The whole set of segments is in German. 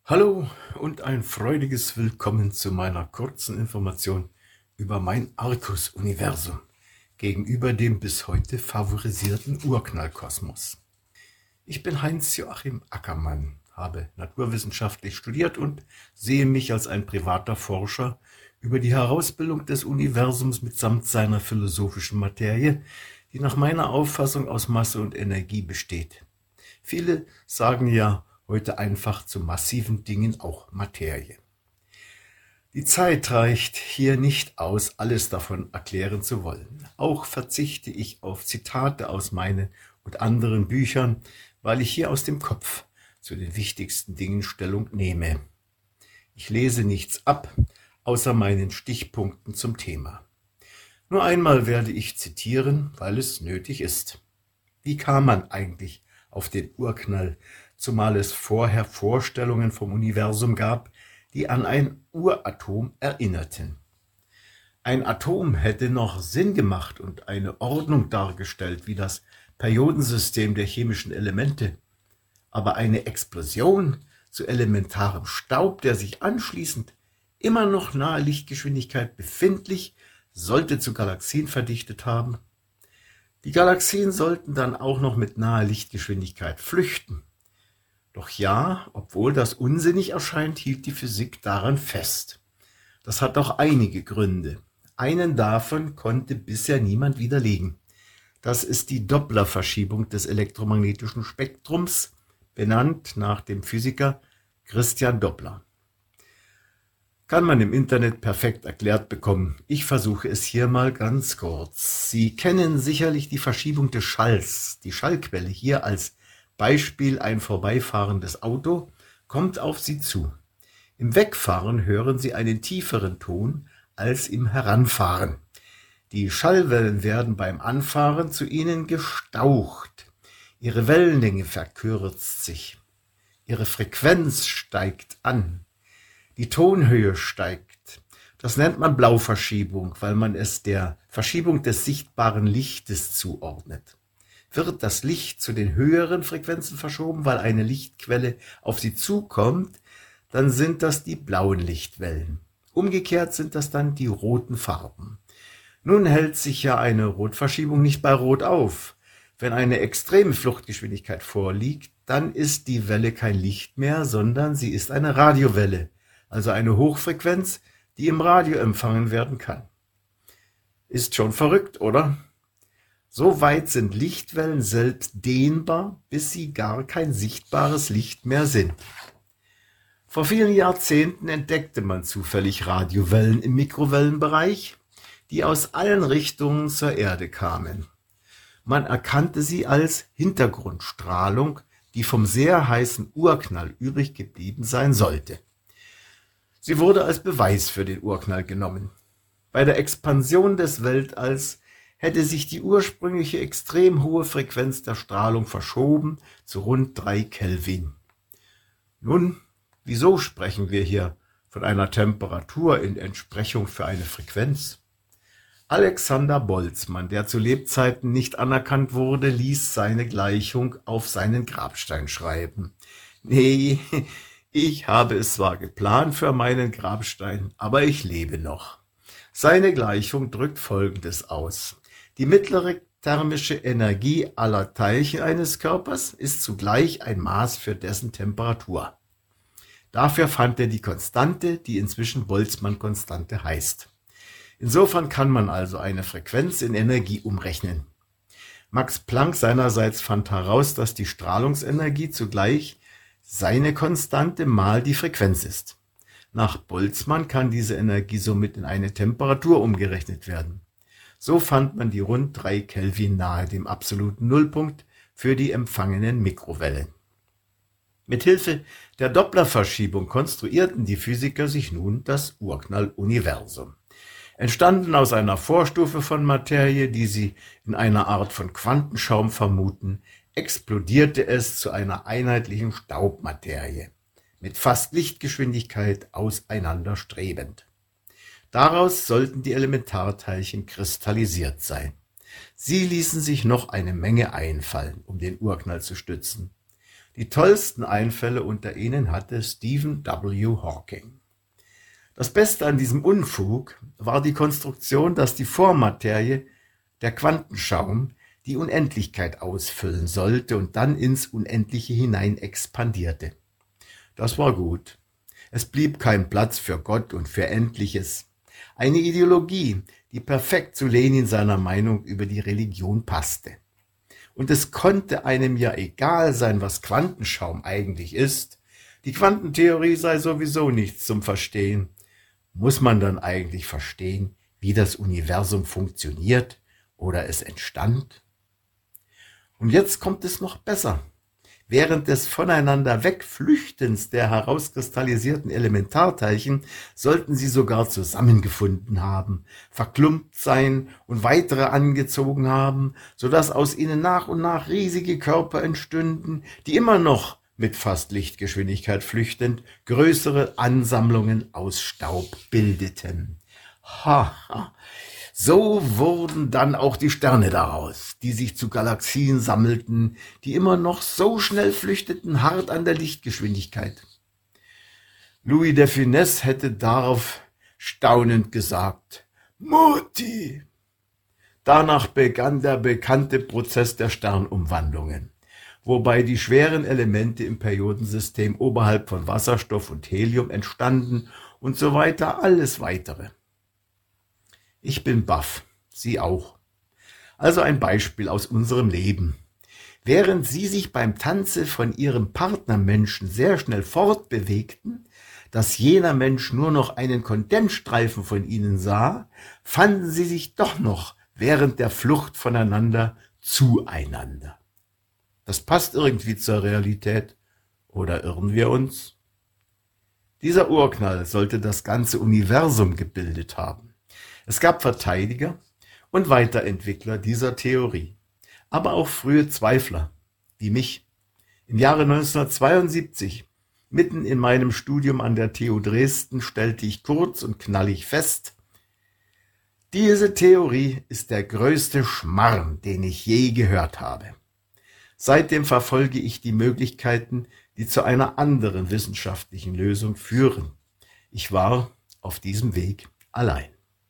Hallo und ein freudiges Willkommen zu meiner kurzen Information über mein Arcus-Universum gegenüber dem bis heute favorisierten Urknallkosmos. Ich bin Heinz-Joachim Ackermann, habe naturwissenschaftlich studiert und sehe mich als ein privater Forscher über die Herausbildung des Universums mitsamt seiner philosophischen Materie, die nach meiner Auffassung aus Masse und Energie besteht. Viele sagen ja heute einfach zu massiven Dingen auch Materie. Die Zeit reicht hier nicht aus, alles davon erklären zu wollen. Auch verzichte ich auf Zitate aus meinen und anderen Büchern, weil ich hier aus dem Kopf zu den wichtigsten Dingen Stellung nehme. Ich lese nichts ab, außer meinen Stichpunkten zum Thema. Nur einmal werde ich zitieren, weil es nötig ist. Wie kam man eigentlich auf den Urknall, zumal es vorher Vorstellungen vom Universum gab, die an ein Uratom erinnerten? Ein Atom hätte noch Sinn gemacht und eine Ordnung dargestellt, wie das Periodensystem der chemischen Elemente. Aber eine Explosion zu elementarem Staub, der sich anschließend immer noch nahe Lichtgeschwindigkeit befindlich, sollte zu Galaxien verdichtet haben. Die Galaxien sollten dann auch noch mit naher Lichtgeschwindigkeit flüchten. Doch ja, obwohl das unsinnig erscheint, hielt die Physik daran fest. Das hat auch einige Gründe. Einen davon konnte bisher niemand widerlegen. Das ist die Dopplerverschiebung des elektromagnetischen Spektrums, benannt nach dem Physiker Christian Doppler. Kann man im Internet perfekt erklärt bekommen. Ich versuche es hier mal ganz kurz. Sie kennen sicherlich die Verschiebung des Schalls. Die Schallquelle, hier als Beispiel ein vorbeifahrendes Auto, kommt auf Sie zu. Im Wegfahren hören Sie einen tieferen Ton als im Heranfahren. Die Schallwellen werden beim Anfahren zu Ihnen gestaucht. Ihre Wellenlänge verkürzt sich. Ihre Frequenz steigt an. Die Tonhöhe steigt. Das nennt man Blauverschiebung, weil man es der Verschiebung des sichtbaren Lichtes zuordnet. Wird das Licht zu den höheren Frequenzen verschoben, weil eine Lichtquelle auf Sie zukommt, dann sind das die blauen Lichtwellen. Umgekehrt sind das dann die roten Farben. Nun hält sich ja eine Rotverschiebung nicht bei Rot auf. Wenn eine extreme Fluchtgeschwindigkeit vorliegt, dann ist die Welle kein Licht mehr, sondern sie ist eine Radiowelle. Also eine Hochfrequenz, die im Radio empfangen werden kann. Ist schon verrückt, oder? So weit sind Lichtwellen selbst dehnbar, bis sie gar kein sichtbares Licht mehr sind. Vor vielen Jahrzehnten entdeckte man zufällig Radiowellen im Mikrowellenbereich, die aus allen Richtungen zur Erde kamen. Man erkannte sie als Hintergrundstrahlung, die vom sehr heißen Urknall übrig geblieben sein sollte. Sie wurde als Beweis für den Urknall genommen. Bei der Expansion des Weltalls hätte sich die ursprüngliche extrem hohe Frequenz der Strahlung verschoben zu rund 3 Kelvin. Nun, wieso sprechen wir hier von einer Temperatur in Entsprechung für eine Frequenz? Alexander Boltzmann, der zu Lebzeiten nicht anerkannt wurde, ließ seine Gleichung auf seinen Grabstein schreiben. Nee, ich habe es zwar geplant für meinen Grabstein, aber ich lebe noch. Seine Gleichung drückt Folgendes aus. Die mittlere thermische Energie aller Teilchen eines Körpers ist zugleich ein Maß für dessen Temperatur. Dafür fand er die Konstante, die inzwischen Boltzmann-Konstante heißt. Insofern kann man also eine Frequenz in Energie umrechnen. Max Planck seinerseits fand heraus, dass die Strahlungsenergie zugleich seine Konstante mal die Frequenz ist. Nach Boltzmann kann diese Energie somit in eine Temperatur umgerechnet werden. So fand man die rund 3 Kelvin nahe dem absoluten Nullpunkt für die empfangenen Mikrowellen. Mithilfe der Dopplerverschiebung konstruierten die Physiker sich nun das Urknall-Universum. Entstanden aus einer Vorstufe von Materie, die sie in einer Art von Quantenschaum vermuten, explodierte es zu einer einheitlichen Staubmaterie, mit fast Lichtgeschwindigkeit auseinanderstrebend. Daraus sollten die Elementarteilchen kristallisiert sein. Sie ließen sich noch eine Menge einfallen, um den Urknall zu stützen. Die tollsten Einfälle unter ihnen hatte Stephen W. Hawking. Das Beste an diesem Unfug war die Konstruktion, dass die Vormaterie, der Quantenschaum, die Unendlichkeit ausfüllen sollte und dann ins Unendliche hinein expandierte. Das war gut. Es blieb kein Platz für Gott und für Endliches. Eine Ideologie, die perfekt zu Lenin seiner Meinung über die Religion passte. Und es konnte einem ja egal sein, was Quantenschaum eigentlich ist. Die Quantentheorie sei sowieso nichts zum Verstehen. Muss man dann eigentlich verstehen, wie das Universum funktioniert oder es entstand? Und jetzt kommt es noch besser. Während des voneinander Wegflüchtens der herauskristallisierten Elementarteilchen sollten sie sogar zusammengefunden haben, verklumpt sein und weitere angezogen haben, sodass aus ihnen nach und nach riesige Körper entstünden, die immer noch mit fast Lichtgeschwindigkeit flüchtend größere Ansammlungen aus Staub bildeten. Haha! So wurden dann auch die Sterne daraus, die sich zu Galaxien sammelten, die immer noch so schnell flüchteten, hart an der Lichtgeschwindigkeit. Louis de Funès hätte darauf staunend gesagt: Mutti! Danach begann der bekannte Prozess der Sternumwandlungen, wobei die schweren Elemente im Periodensystem oberhalb von Wasserstoff und Helium entstanden und so weiter, alles weitere. Ich bin baff, Sie auch. Also ein Beispiel aus unserem Leben. Während Sie sich beim Tanze von Ihrem Partnermenschen sehr schnell fortbewegten, dass jener Mensch nur noch einen Kondensstreifen von Ihnen sah, fanden Sie sich doch noch während der Flucht voneinander zueinander. Das passt irgendwie zur Realität, oder irren wir uns? Dieser Urknall sollte das ganze Universum gebildet haben. Es gab Verteidiger und Weiterentwickler dieser Theorie, aber auch frühe Zweifler, wie mich. Im Jahre 1972, mitten in meinem Studium an der TU Dresden, stellte ich kurz und knallig fest: Diese Theorie ist der größte Schmarrn, den ich je gehört habe. Seitdem verfolge ich die Möglichkeiten, die zu einer anderen wissenschaftlichen Lösung führen. Ich war auf diesem Weg allein.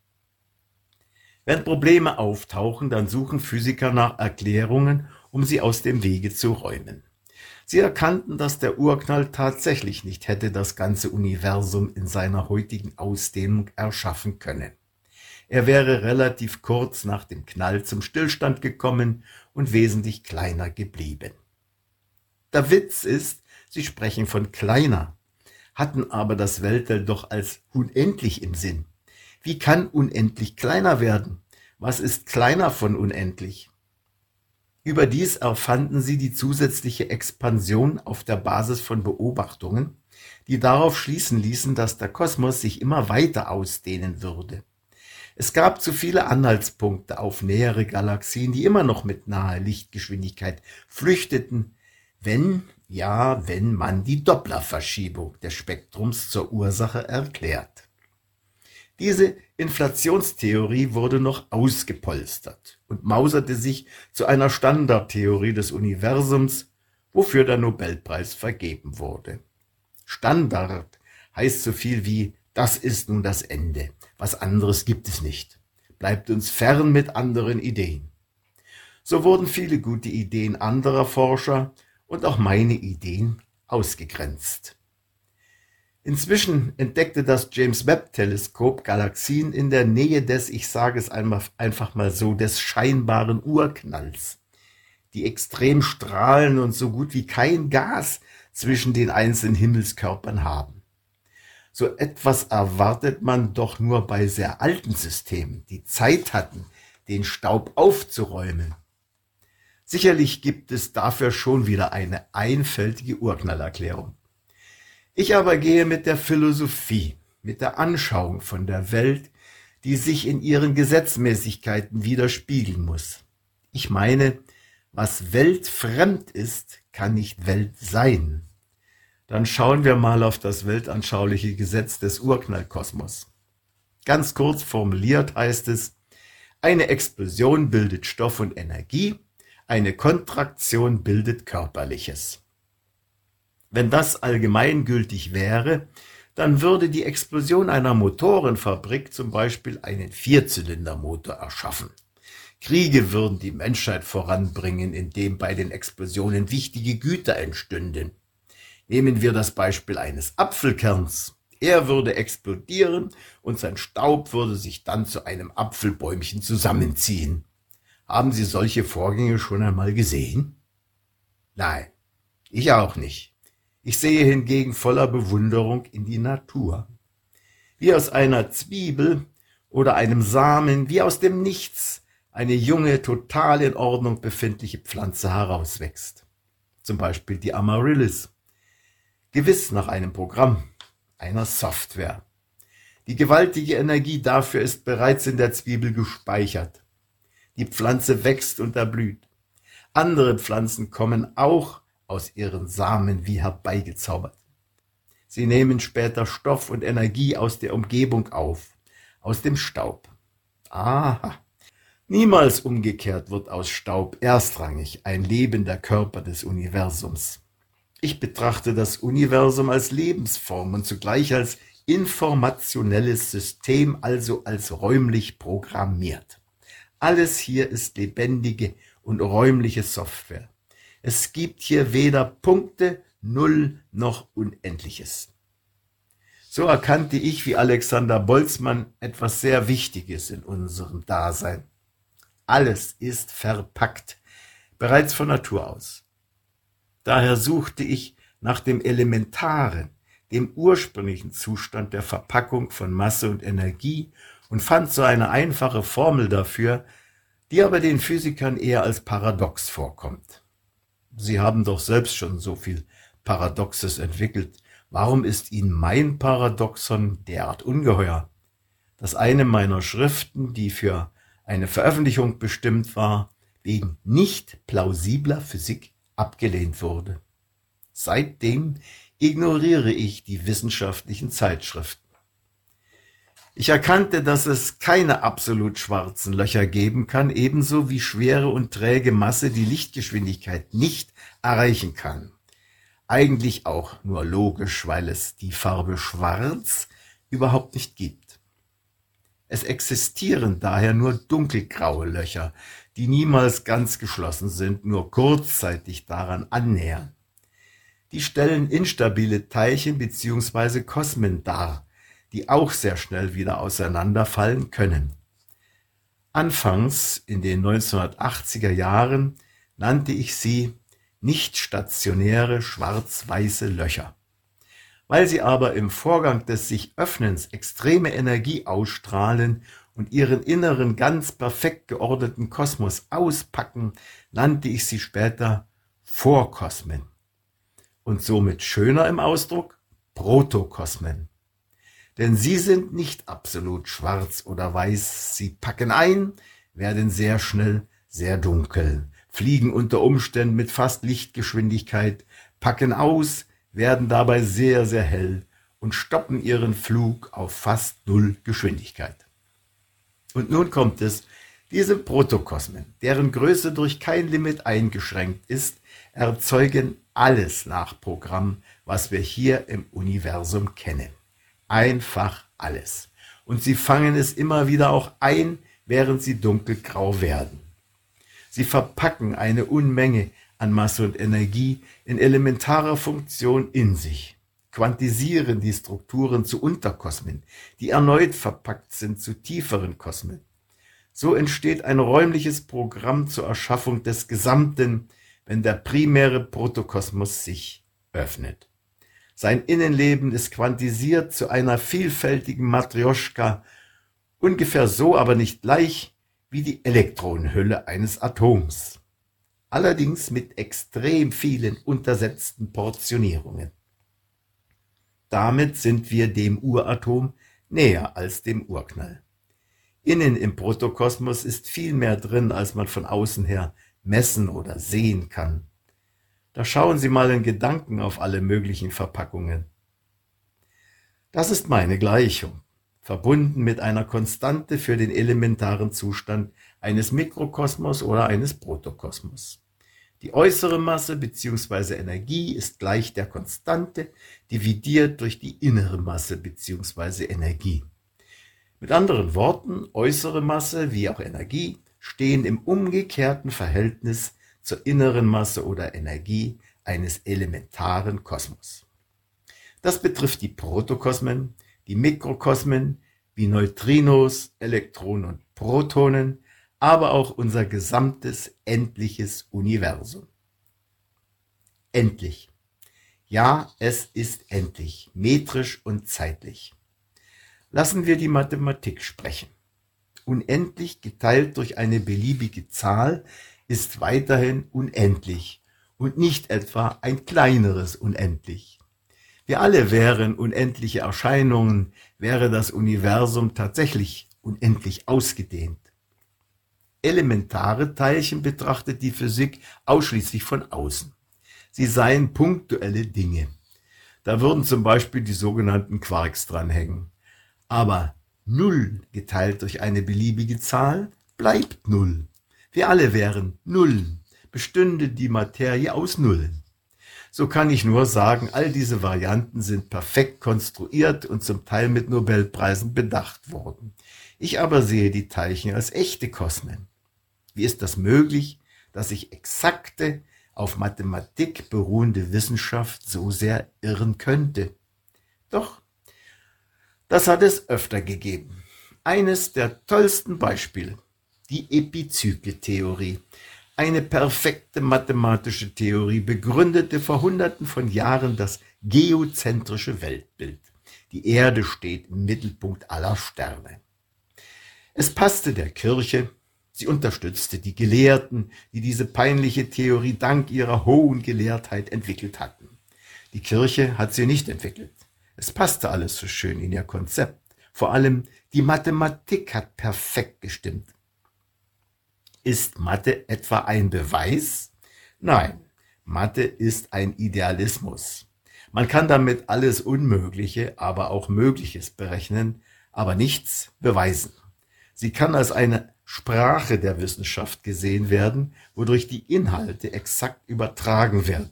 Wenn Probleme auftauchen, dann suchen Physiker nach Erklärungen, um sie aus dem Wege zu räumen. Sie erkannten, dass der Urknall tatsächlich nicht hätte das ganze Universum in seiner heutigen Ausdehnung erschaffen können. Er wäre relativ kurz nach dem Knall zum Stillstand gekommen und wesentlich kleiner geblieben. Der Witz ist, sie sprechen von kleiner, hatten aber das Weltall doch als unendlich im Sinn. Wie kann unendlich kleiner werden? Was ist kleiner von unendlich? Überdies erfanden sie die zusätzliche Expansion auf der Basis von Beobachtungen, die darauf schließen ließen, dass der Kosmos sich immer weiter ausdehnen würde. Es gab zu viele Anhaltspunkte auf nähere Galaxien, die immer noch mit naher Lichtgeschwindigkeit flüchteten, wenn man die Dopplerverschiebung des Spektrums zur Ursache erklärt. Diese Inflationstheorie wurde noch ausgepolstert und mauserte sich zu einer Standardtheorie des Universums, wofür der Nobelpreis vergeben wurde. Standard heißt so viel wie: Das ist nun das Ende, was anderes gibt es nicht. Bleibt uns fern mit anderen Ideen. So wurden viele gute Ideen anderer Forscher und auch meine Ideen ausgegrenzt. Inzwischen entdeckte das James-Webb-Teleskop Galaxien in der Nähe des, ich sage es einfach mal so, des scheinbaren Urknalls, die extrem strahlen und so gut wie kein Gas zwischen den einzelnen Himmelskörpern haben. So etwas erwartet man doch nur bei sehr alten Systemen, die Zeit hatten, den Staub aufzuräumen. Sicherlich gibt es dafür schon wieder eine einfältige Urknallerklärung. Ich aber gehe mit der Philosophie, mit der Anschauung von der Welt, die sich in ihren Gesetzmäßigkeiten widerspiegeln muss. Ich meine, was weltfremd ist, kann nicht Welt sein. Dann schauen wir mal auf das weltanschauliche Gesetz des Urknallkosmos. Ganz kurz formuliert heißt es: Eine Explosion bildet Stoff und Energie, eine Kontraktion bildet Körperliches. Wenn das allgemeingültig wäre, dann würde die Explosion einer Motorenfabrik zum Beispiel einen Vierzylindermotor erschaffen. Kriege würden die Menschheit voranbringen, indem bei den Explosionen wichtige Güter entstünden. Nehmen wir das Beispiel eines Apfelkerns. Er würde explodieren und sein Staub würde sich dann zu einem Apfelbäumchen zusammenziehen. Haben Sie solche Vorgänge schon einmal gesehen? Nein, ich auch nicht. Ich sehe hingegen voller Bewunderung in die Natur. Wie aus einer Zwiebel oder einem Samen, wie aus dem Nichts, eine junge, total in Ordnung befindliche Pflanze herauswächst. Zum Beispiel die Amaryllis. Gewiss nach einem Programm, einer Software. Die gewaltige Energie dafür ist bereits in der Zwiebel gespeichert. Die Pflanze wächst und erblüht. Andere Pflanzen kommen auch aus ihren Samen wie herbeigezaubert. Sie nehmen später Stoff und Energie aus der Umgebung auf, aus dem Staub. Aha. Niemals umgekehrt wird aus Staub erstrangig ein lebender Körper des Universums. Ich betrachte das Universum als Lebensform und zugleich als informationelles System, also als räumlich programmiert. Alles hier ist lebendige und räumliche Software. Es gibt hier weder Punkte, Null noch Unendliches. So erkannte ich wie Alexander Boltzmann etwas sehr Wichtiges in unserem Dasein. Alles ist verpackt, bereits von Natur aus. Daher suchte ich nach dem Elementaren, dem ursprünglichen Zustand der Verpackung von Masse und Energie und fand so eine einfache Formel dafür, die aber den Physikern eher als paradox vorkommt. Sie haben doch selbst schon so viel Paradoxes entwickelt. Warum ist Ihnen mein Paradoxon derart ungeheuer, dass eine meiner Schriften, die für eine Veröffentlichung bestimmt war, wegen nicht plausibler Physik abgelehnt wurde? Seitdem ignoriere ich die wissenschaftlichen Zeitschriften. Ich erkannte, dass es keine absolut schwarzen Löcher geben kann, ebenso wie schwere und träge Masse die Lichtgeschwindigkeit nicht erreichen kann. Eigentlich auch nur logisch, weil es die Farbe Schwarz überhaupt nicht gibt. Es existieren daher nur dunkelgraue Löcher, die niemals ganz geschlossen sind, nur kurzzeitig daran annähern. Die stellen instabile Teilchen bzw. Kosmen dar, die auch sehr schnell wieder auseinanderfallen können. Anfangs in den 1980er Jahren nannte ich sie nicht stationäre schwarz-weiße Löcher. Weil sie aber im Vorgang des sich Öffnens extreme Energie ausstrahlen und ihren inneren ganz perfekt geordneten Kosmos auspacken, nannte ich sie später Vorkosmen. Und somit schöner im Ausdruck Protokosmen. Denn sie sind nicht absolut schwarz oder weiß. Sie packen ein, werden sehr schnell sehr dunkel, fliegen unter Umständen mit fast Lichtgeschwindigkeit, packen aus, werden dabei sehr, sehr hell und stoppen ihren Flug auf fast Null Geschwindigkeit. Und nun kommt es, diese Protokosmen, deren Größe durch kein Limit eingeschränkt ist, erzeugen alles nach Programm, was wir hier im Universum kennen. Einfach alles. Und sie fangen es immer wieder auch ein, während sie dunkelgrau werden. Sie verpacken eine Unmenge an Masse und Energie in elementarer Funktion in sich, quantisieren die Strukturen zu Unterkosmen, die erneut verpackt sind zu tieferen Kosmen. So entsteht ein räumliches Programm zur Erschaffung des Gesamten, wenn der primäre Protokosmos sich öffnet. Sein Innenleben ist quantisiert zu einer vielfältigen Matrjoschka, ungefähr so, aber nicht gleich wie die Elektronenhülle eines Atoms. Allerdings mit extrem vielen untersetzten Portionierungen. Damit sind wir dem Uratom näher als dem Urknall. Innen im Protokosmos ist viel mehr drin, als man von außen her messen oder sehen kann. Da schauen Sie mal in Gedanken auf alle möglichen Verpackungen. Das ist meine Gleichung, verbunden mit einer Konstante für den elementaren Zustand eines Mikrokosmos oder eines Protokosmos. Die äußere Masse bzw. Energie ist gleich der Konstante dividiert durch die innere Masse bzw. Energie. Mit anderen Worten, äußere Masse wie auch Energie stehen im umgekehrten Verhältnis zur inneren Masse oder Energie eines elementaren Kosmos. Das betrifft die Protokosmen, die Mikrokosmen wie Neutrinos, Elektronen und Protonen, aber auch unser gesamtes endliches Universum. Endlich. Ja, es ist endlich, metrisch und zeitlich. Lassen wir die Mathematik sprechen. Unendlich geteilt durch eine beliebige Zahl ist weiterhin unendlich und nicht etwa ein kleineres Unendlich. Wir alle wären unendliche Erscheinungen, wäre das Universum tatsächlich unendlich ausgedehnt. Elementare Teilchen betrachtet die Physik ausschließlich von außen. Sie seien punktuelle Dinge. Da würden zum Beispiel die sogenannten Quarks dranhängen. Aber 0 geteilt durch eine beliebige Zahl bleibt 0. Wir alle wären Nullen, bestünde die Materie aus Nullen. So kann ich nur sagen, all diese Varianten sind perfekt konstruiert und zum Teil mit Nobelpreisen bedacht worden. Ich aber sehe die Teilchen als echte Kosmen. Wie ist das möglich, dass sich exakte, auf Mathematik beruhende Wissenschaft so sehr irren könnte? Doch, das hat es öfter gegeben. Eines der tollsten Beispiele, die Epizykeltheorie. Eine perfekte mathematische Theorie begründete vor Hunderten von Jahren das geozentrische Weltbild. Die Erde steht im Mittelpunkt aller Sterne. Es passte der Kirche, sie unterstützte die Gelehrten, die diese peinliche Theorie dank ihrer hohen Gelehrtheit entwickelt hatten. Die Kirche hat sie nicht entwickelt. Es passte alles so schön in ihr Konzept. Vor allem die Mathematik hat perfekt gestimmt. Ist Mathe etwa ein Beweis? Nein, Mathe ist ein Idealismus. Man kann damit alles Unmögliche, aber auch Mögliches berechnen, aber nichts beweisen. Sie kann als eine Sprache der Wissenschaft gesehen werden, wodurch die Inhalte exakt übertragen werden.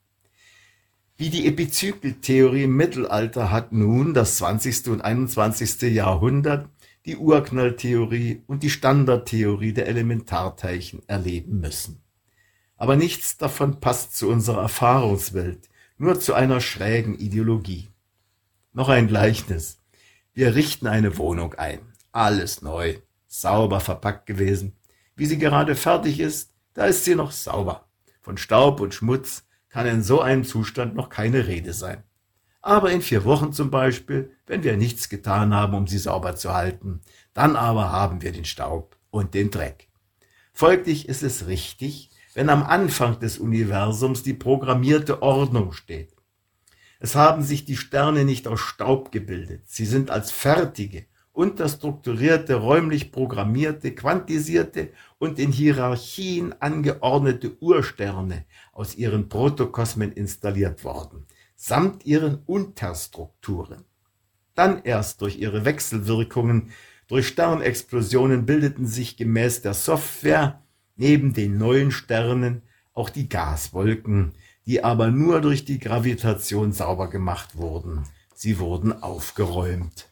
Wie die Epizykeltheorie im Mittelalter hat nun das 20. und 21. Jahrhundert die Urknalltheorie und die Standardtheorie der Elementarteilchen erleben müssen. Aber nichts davon passt zu unserer Erfahrungswelt, nur zu einer schrägen Ideologie. Noch ein Gleichnis. Wir richten eine Wohnung ein. Alles neu, sauber verpackt gewesen. Wie sie gerade fertig ist, da ist sie noch sauber. Von Staub und Schmutz kann in so einem Zustand noch keine Rede sein. Aber in 4 Wochen zum Beispiel, wenn wir nichts getan haben, um sie sauber zu halten, dann aber haben wir den Staub und den Dreck. Folglich ist es richtig, wenn am Anfang des Universums die programmierte Ordnung steht. Es haben sich die Sterne nicht aus Staub gebildet, sie sind als fertige, unterstrukturierte, räumlich programmierte, quantisierte und in Hierarchien angeordnete Ursterne aus ihren Protokosmen installiert worden, samt ihren Unterstrukturen. Dann erst durch ihre Wechselwirkungen, durch Sternexplosionen bildeten sich gemäß der Software neben den neuen Sternen auch die Gaswolken, die aber nur durch die Gravitation sauber gemacht wurden. Sie wurden aufgeräumt.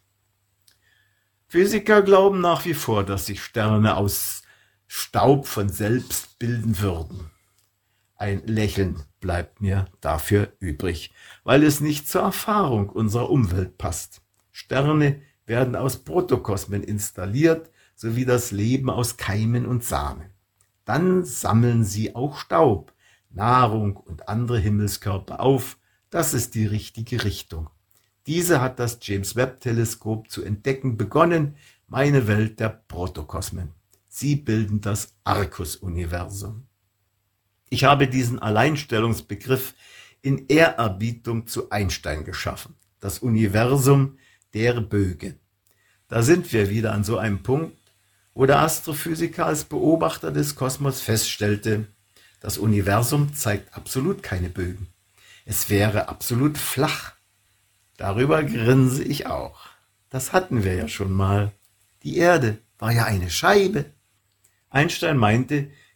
Physiker glauben nach wie vor, dass sich Sterne aus Staub von selbst bilden würden. Ein Lächeln bleibt mir dafür übrig, weil es nicht zur Erfahrung unserer Umwelt passt. Sterne werden aus Protokosmen installiert, sowie das Leben aus Keimen und Samen. Dann sammeln sie auch Staub, Nahrung und andere Himmelskörper auf. Das ist die richtige Richtung. Diese hat das James-Webb-Teleskop zu entdecken begonnen, meine Welt der Protokosmen. Sie bilden das Arcus-Universum. Ich habe diesen Alleinstellungsbegriff in Ehrerbietung zu Einstein geschaffen. Das Universum der Bögen. Da sind wir wieder an so einem Punkt, wo der Astrophysiker als Beobachter des Kosmos feststellte, das Universum zeigt absolut keine Bögen. Es wäre absolut flach. Darüber grinse ich auch. Das hatten wir ja schon mal. Die Erde war ja eine Scheibe. Einstein meinte,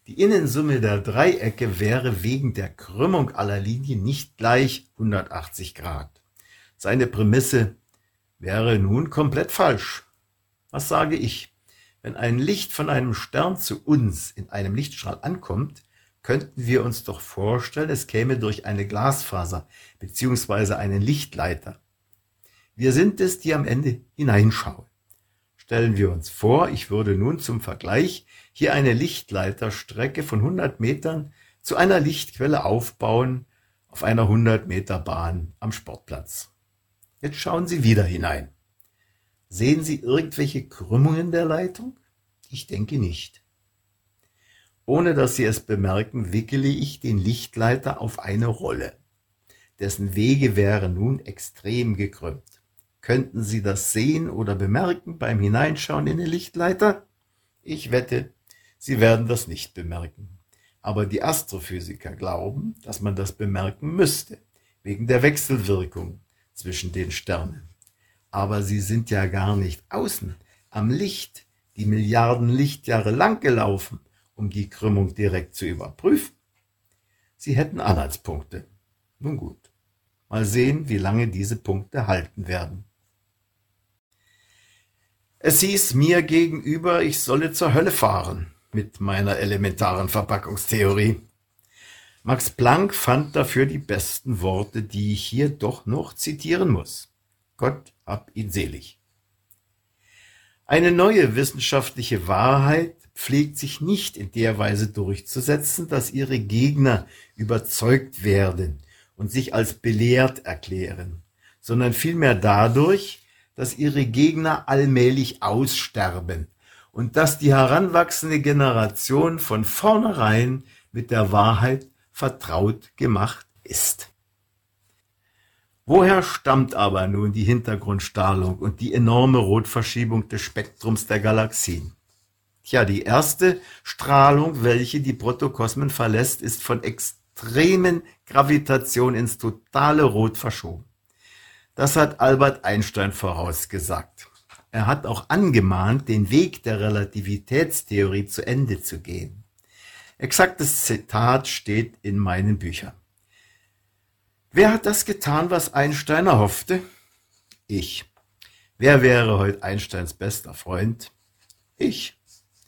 Die Innensumme der Dreiecke wäre wegen der Krümmung aller Linien nicht gleich 180 Grad. Seine Prämisse wäre nun komplett falsch. Was sage ich? Wenn ein Licht von einem Stern zu uns in einem Lichtstrahl ankommt, könnten wir uns doch vorstellen, es käme durch eine Glasfaser bzw. einen Lichtleiter. Wir sind es, die am Ende hineinschauen. Stellen wir uns vor, ich würde nun zum Vergleich hier eine Lichtleiterstrecke von 100 Metern zu einer Lichtquelle aufbauen auf einer 100 Meter Bahn am Sportplatz. Jetzt schauen Sie wieder hinein. Sehen Sie irgendwelche Krümmungen der Leitung? Ich denke nicht. Ohne dass Sie es bemerken, wickele ich den Lichtleiter auf eine Rolle. Dessen Wege wären nun extrem gekrümmt. Könnten Sie das sehen oder bemerken beim Hineinschauen in den Lichtleiter? Ich wette, Sie werden das nicht bemerken. Aber die Astrophysiker glauben, dass man das bemerken müsste, wegen der Wechselwirkung zwischen den Sternen. Aber sie sind ja gar nicht außen am Licht die Milliarden Lichtjahre lang gelaufen, um die Krümmung direkt zu überprüfen. Sie hätten Anhaltspunkte. Nun gut, mal sehen, wie lange diese Punkte halten werden. Es hieß mir gegenüber, ich solle zur Hölle fahren mit meiner elementaren Verpackungstheorie. Max Planck fand dafür die besten Worte, die ich hier doch noch zitieren muss. Gott hab ihn selig. Eine neue wissenschaftliche Wahrheit pflegt sich nicht in der Weise durchzusetzen, dass ihre Gegner überzeugt werden und sich als belehrt erklären, sondern vielmehr dadurch, dass ihre Gegner allmählich aussterben und dass die heranwachsende Generation von vornherein mit der Wahrheit vertraut gemacht ist. Woher stammt aber nun die Hintergrundstrahlung und die enorme Rotverschiebung des Spektrums der Galaxien? Tja, die erste Strahlung, welche die Protokosmen verlässt, ist von extremen Gravitation ins totale Rot verschoben. Das hat Albert Einstein vorausgesagt. Er hat auch angemahnt, den Weg der Relativitätstheorie zu Ende zu gehen. Exaktes Zitat steht in meinen Büchern. Wer hat das getan, was Einstein erhoffte? Ich. Wer wäre heute Einsteins bester Freund? Ich.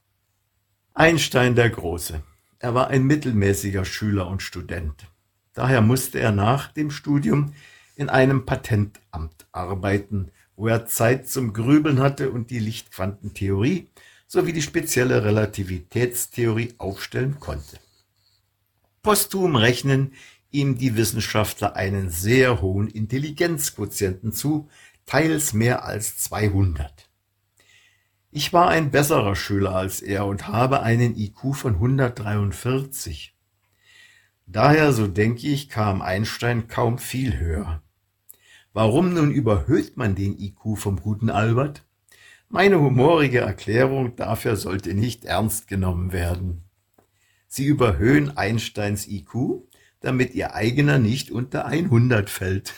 Einstein der Große. Er war ein mittelmäßiger Schüler und Student. Daher musste er nach dem Studium in einem Patentamt arbeiten, wo er Zeit zum Grübeln hatte und die Lichtquantentheorie sowie die spezielle Relativitätstheorie aufstellen konnte. Posthum rechnen ihm die Wissenschaftler einen sehr hohen Intelligenzquotienten zu, teils mehr als 200. Ich war ein besserer Schüler als er und habe einen IQ von 143. Daher, so denke ich, kam Einstein kaum viel höher. Warum nun überhöht man den IQ vom guten Albert? Meine humorige Erklärung dafür sollte nicht ernst genommen werden. Sie überhöhen Einsteins IQ, damit ihr eigener nicht unter 100 fällt.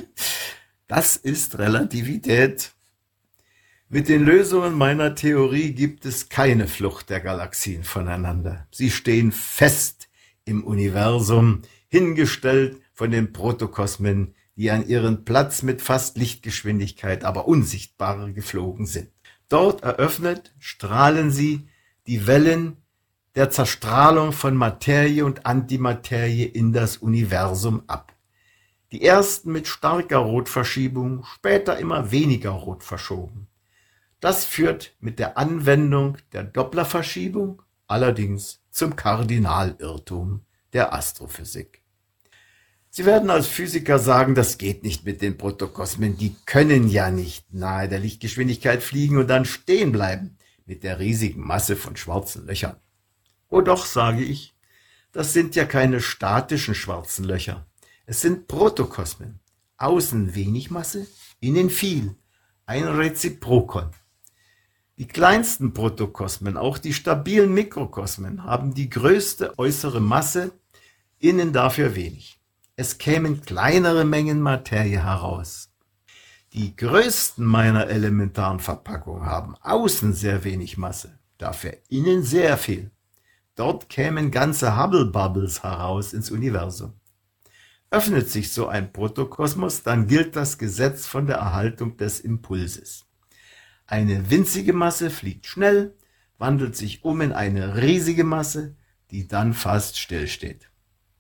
Das ist Relativität. Mit den Lösungen meiner Theorie gibt es keine Flucht der Galaxien voneinander. Sie stehen fest im Universum, hingestellt von den Protokosmen, die an ihren Platz mit fast Lichtgeschwindigkeit, aber unsichtbarer geflogen sind. Dort eröffnet, strahlen sie die Wellen der Zerstrahlung von Materie und Antimaterie in das Universum ab. Die ersten mit starker Rotverschiebung, später immer weniger rot verschoben. Das führt mit der Anwendung der Dopplerverschiebung allerdings zum Kardinalirrtum der Astrophysik. Sie werden als Physiker sagen, das geht nicht mit den Protokosmen, die können ja nicht nahe der Lichtgeschwindigkeit fliegen und dann stehen bleiben mit der riesigen Masse von schwarzen Löchern. Oh doch, sage ich, das sind ja keine statischen schwarzen Löcher. Es sind Protokosmen. Außen wenig Masse, innen viel. Ein Reziprokon. Die kleinsten Protokosmen, auch die stabilen Mikrokosmen, haben die größte äußere Masse, innen dafür wenig. Es kämen kleinere Mengen Materie heraus. Die größten meiner elementaren Verpackungen haben außen sehr wenig Masse, dafür innen sehr viel. Dort kämen ganze Hubble-Bubbles heraus ins Universum. Öffnet sich so ein Protokosmos, dann gilt das Gesetz von der Erhaltung des Impulses. Eine winzige Masse fliegt schnell, wandelt sich um in eine riesige Masse, die dann fast stillsteht.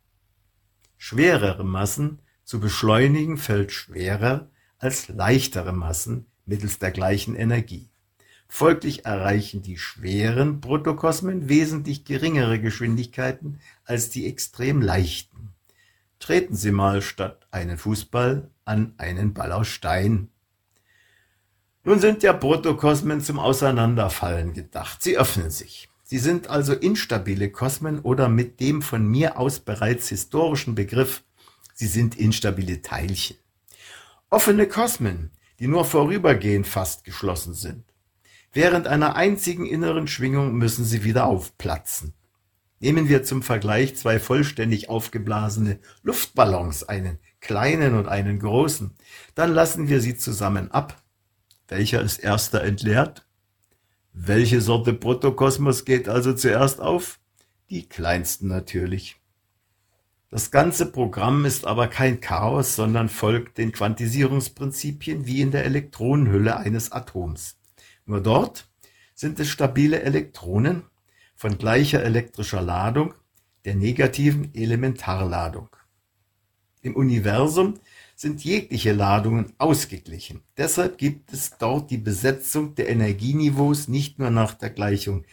Schwerere Massen zu beschleunigen fällt schwerer als leichtere Massen mittels der gleichen Energie. Folglich erreichen die schweren Protokosmen wesentlich geringere Geschwindigkeiten als die extrem leichten. Treten Sie mal statt einen Fußball an einen Ball aus Stein. Nun sind ja Protokosmen zum Auseinanderfallen gedacht. Sie öffnen sich. Sie sind also instabile Kosmen oder mit dem von mir aus bereits historischen Begriff, sie sind instabile Teilchen. Offene Kosmen, die nur vorübergehend fast geschlossen sind. Während einer einzigen inneren Schwingung müssen sie wieder aufplatzen. Nehmen wir zum Vergleich zwei vollständig aufgeblasene Luftballons, einen kleinen und einen großen. Dann lassen wir sie zusammen ab. Welcher ist erster entleert? Welche Sorte Protokosmos geht also zuerst auf? Die kleinsten natürlich. Das ganze Programm ist aber kein Chaos, sondern folgt den Quantisierungsprinzipien wie in der Elektronenhülle eines Atoms. Nur dort sind es stabile Elektronen von gleicher elektrischer Ladung, der negativen Elementarladung. Im Universum sind jegliche Ladungen ausgeglichen. Deshalb gibt es dort die Besetzung der Energieniveaus nicht nur nach der Gleichung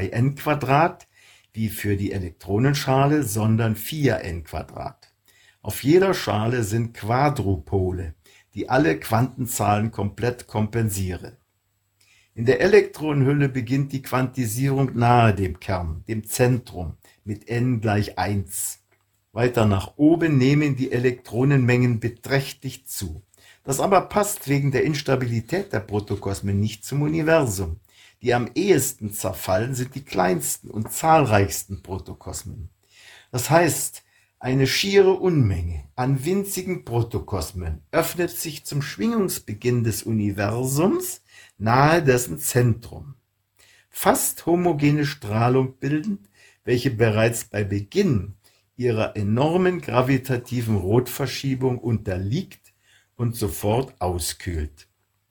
2n² wie für die Elektronenschale, sondern 4n². Auf jeder Schale sind Quadrupole, die alle Quantenzahlen komplett kompensieren. In der Elektronenhülle beginnt die Quantisierung nahe dem Kern, dem Zentrum, mit n gleich 1. Weiter nach oben nehmen die Elektronenmengen beträchtlich zu. Das aber passt wegen der Instabilität der Protokosmen nicht zum Universum. Die am ehesten zerfallen sind die kleinsten und zahlreichsten Protokosmen. Das heißt, eine schiere Unmenge an winzigen Protokosmen öffnet sich zum Schwingungsbeginn des Universums nahe dessen Zentrum. Fast homogene Strahlung bildend, welche bereits bei Beginn ihrer enormen gravitativen Rotverschiebung unterliegt und sofort auskühlt.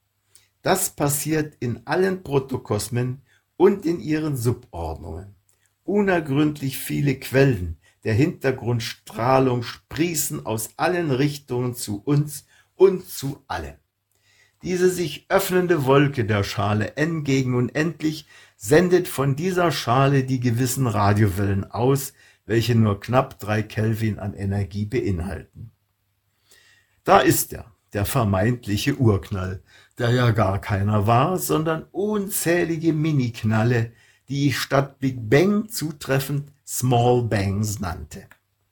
Das passiert in allen Protokosmen und in ihren Subordnungen. Unergründlich viele Quellen der Hintergrundstrahlung sprießen aus allen Richtungen zu uns und zu allen. Diese sich öffnende Wolke der Schale n gegen unendlich sendet von dieser Schale die gewissen Radiowellen aus, welche nur knapp 3 Kelvin an Energie beinhalten. Da ist er, der vermeintliche Urknall, der ja gar keiner war, sondern unzählige Miniknalle, die ich statt Big Bang zutreffend Small Bangs nannte.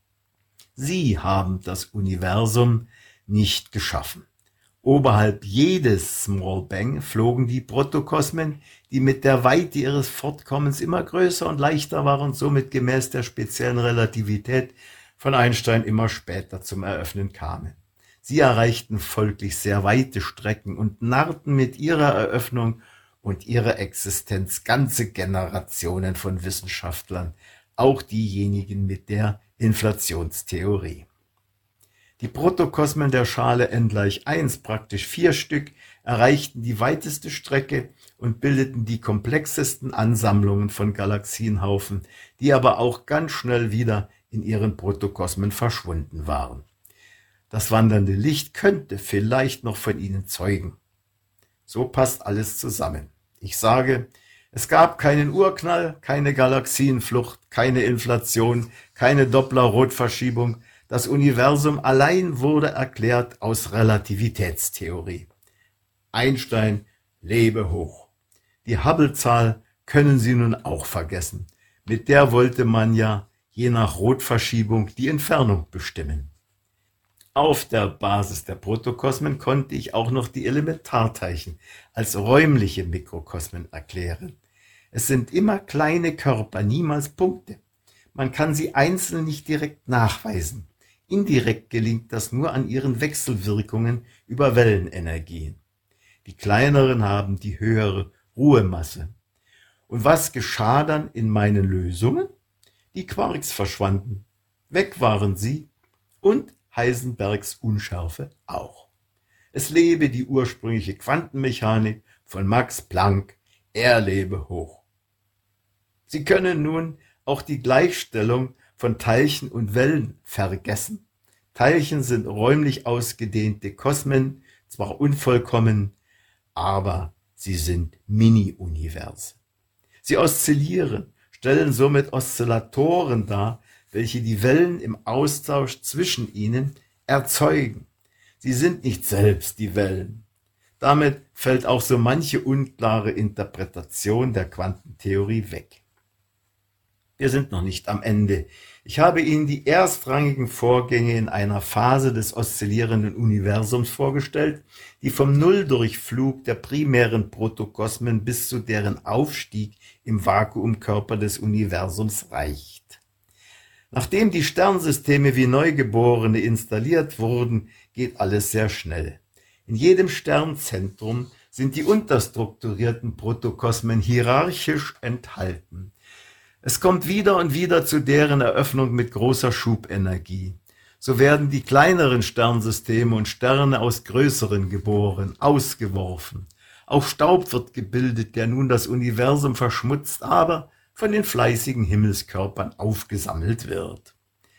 Sie haben das Universum nicht geschaffen. Oberhalb jedes Small Bang flogen die Protokosmen, die mit der Weite ihres Fortkommens immer größer und leichter waren und somit gemäß der speziellen Relativität von Einstein immer später zum Eröffnen kamen. Sie erreichten folglich sehr weite Strecken und narrten mit ihrer Eröffnung und ihrer Existenz ganze Generationen von Wissenschaftlern, auch diejenigen mit der Inflationstheorie. Die Protokosmen der Schale n gleich 1, praktisch 4 Stück, erreichten die weiteste Strecke und bildeten die komplexesten Ansammlungen von Galaxienhaufen, die aber auch ganz schnell wieder in ihren Protokosmen verschwunden waren. Das wandernde Licht könnte vielleicht noch von ihnen zeugen. So passt alles zusammen. Ich sage, es gab keinen Urknall, keine Galaxienflucht, keine Inflation, keine Doppler-Rotverschiebung. Das Universum allein wurde erklärt aus Relativitätstheorie. Einstein lebe hoch. Die Hubble-Zahl können Sie nun auch vergessen. Mit der wollte man ja je nach Rotverschiebung die Entfernung bestimmen. Auf der Basis der Protokosmen konnte ich auch noch die Elementarteilchen als räumliche Mikrokosmen erklären. Es sind immer kleine Körper, niemals Punkte. Man kann sie einzeln nicht direkt nachweisen. Indirekt gelingt das nur an ihren Wechselwirkungen über Wellenenergien. Die kleineren haben die höhere Ruhemasse. Und was geschah dann in meinen Lösungen? Die Quarks verschwanden. Weg waren sie und Heisenbergs Unschärfe auch. Es lebe die ursprüngliche Quantenmechanik von Max Planck, er lebe hoch. Sie können nun auch die Gleichstellung von Teilchen und Wellen vergessen. Teilchen sind räumlich ausgedehnte Kosmen, zwar unvollkommen, aber sie sind Mini-Universen. Sie oszillieren, stellen somit Oszillatoren dar, welche die Wellen im Austausch zwischen ihnen erzeugen. Sie sind nicht selbst die Wellen. Damit fällt auch so manche unklare Interpretation der Quantentheorie weg. Wir sind noch nicht am Ende. Ich habe Ihnen die erstrangigen Vorgänge in einer Phase des oszillierenden Universums vorgestellt, die vom Nulldurchflug der primären Protokosmen bis zu deren Aufstieg im Vakuumkörper des Universums reicht. Nachdem die Sternsysteme wie Neugeborene installiert wurden, geht alles sehr schnell. In jedem Sternzentrum sind die unterstrukturierten Protokosmen hierarchisch enthalten. Es kommt wieder und wieder zu deren Eröffnung mit großer Schubenergie. So werden die kleineren Sternsysteme und Sterne aus größeren geboren, ausgeworfen. Auch Staub wird gebildet, der nun das Universum verschmutzt, aber von den fleißigen Himmelskörpern aufgesammelt wird.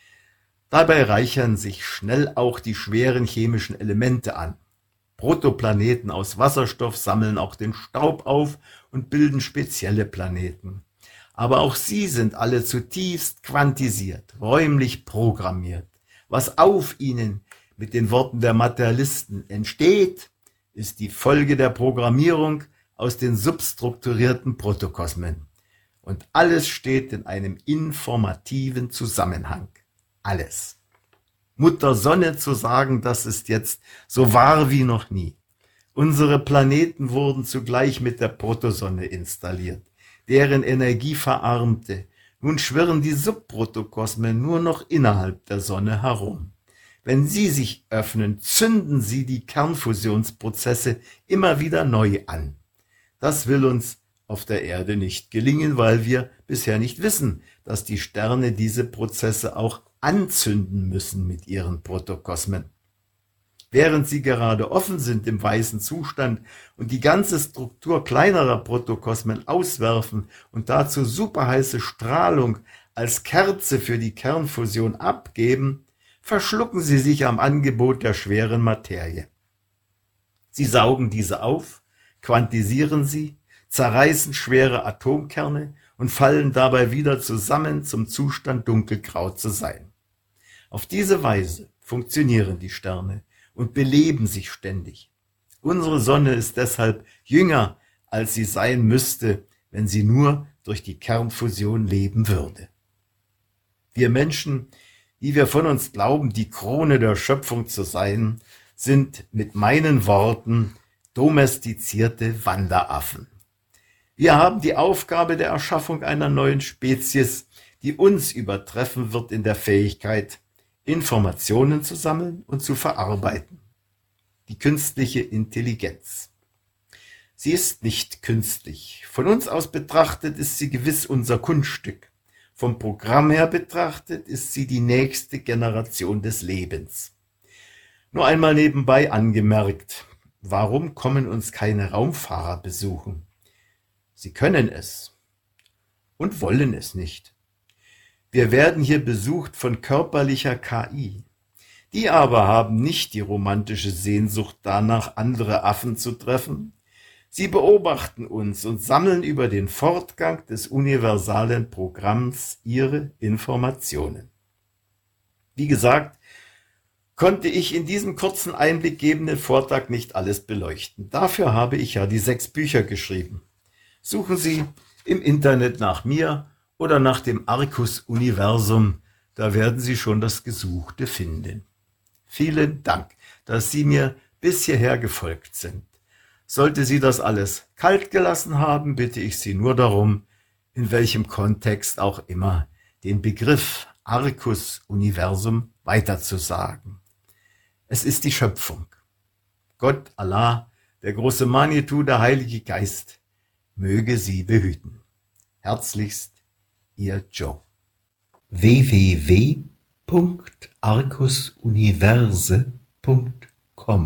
Dabei reichern sich schnell auch die schweren chemischen Elemente an. Protoplaneten aus Wasserstoff sammeln auch den Staub auf und bilden spezielle Planeten. Aber auch sie sind alle zutiefst quantisiert, räumlich programmiert. Was auf ihnen, mit den Worten der Materialisten, entsteht, ist die Folge der Programmierung aus den substrukturierten Protokosmen. Und alles steht in einem informativen Zusammenhang. Alles. Mutter Sonne zu sagen, das ist jetzt so wahr wie noch nie. Unsere Planeten wurden zugleich mit der Protosonne installiert, deren Energie verarmte. Nun schwirren die Subprotokosmen nur noch innerhalb der Sonne herum. Wenn sie sich öffnen, zünden sie die Kernfusionsprozesse immer wieder neu an. Das will uns auf der Erde nicht gelingen, weil wir bisher nicht wissen, dass die Sterne diese Prozesse auch anzünden müssen mit ihren Protokosmen. Während sie gerade offen sind im weißen Zustand und die ganze Struktur kleinerer Protokosmen auswerfen und dazu superheiße Strahlung als Kerze für die Kernfusion abgeben, verschlucken sie sich am Angebot der schweren Materie. Sie saugen diese auf, quantisieren sie, zerreißen schwere Atomkerne und fallen dabei wieder zusammen zum Zustand dunkelgrau zu sein. Auf diese Weise funktionieren die Sterne und beleben sich ständig. Unsere Sonne ist deshalb jünger, als sie sein müsste, wenn sie nur durch die Kernfusion leben würde. Wir Menschen, die wir von uns glauben, die Krone der Schöpfung zu sein, sind mit meinen Worten domestizierte Wanderaffen. Wir haben die Aufgabe der Erschaffung einer neuen Spezies, die uns übertreffen wird in der Fähigkeit, Informationen zu sammeln und zu verarbeiten. Die künstliche Intelligenz. Sie ist nicht künstlich. Von uns aus betrachtet ist sie gewiss unser Kunststück. Vom Programm her betrachtet ist sie die nächste Generation des Lebens. Nur einmal nebenbei angemerkt, warum kommen uns keine Raumfahrer besuchen? Sie können es und wollen es nicht. Wir werden hier besucht von körperlicher KI. Die aber haben nicht die romantische Sehnsucht danach, andere Affen zu treffen. Sie beobachten uns und sammeln über den Fortgang des universalen Programms ihre Informationen. Wie gesagt, konnte ich in diesem kurzen einblickgebenden Vortrag nicht alles beleuchten. Dafür habe ich ja die 6 Bücher geschrieben. Suchen Sie im Internet nach mir oder nach dem Arcus-Universum, da werden Sie schon das Gesuchte finden. Vielen Dank, dass Sie mir bis hierher gefolgt sind. Sollte Sie das alles kalt gelassen haben, bitte ich Sie nur darum, in welchem Kontext auch immer, den Begriff Arcus-Universum weiterzusagen. Es ist die Schöpfung. Gott, Allah, der große Manitou, der Heilige Geist, möge Sie behüten. Herzlichst, Ihr Joe. www.argusuniverse.com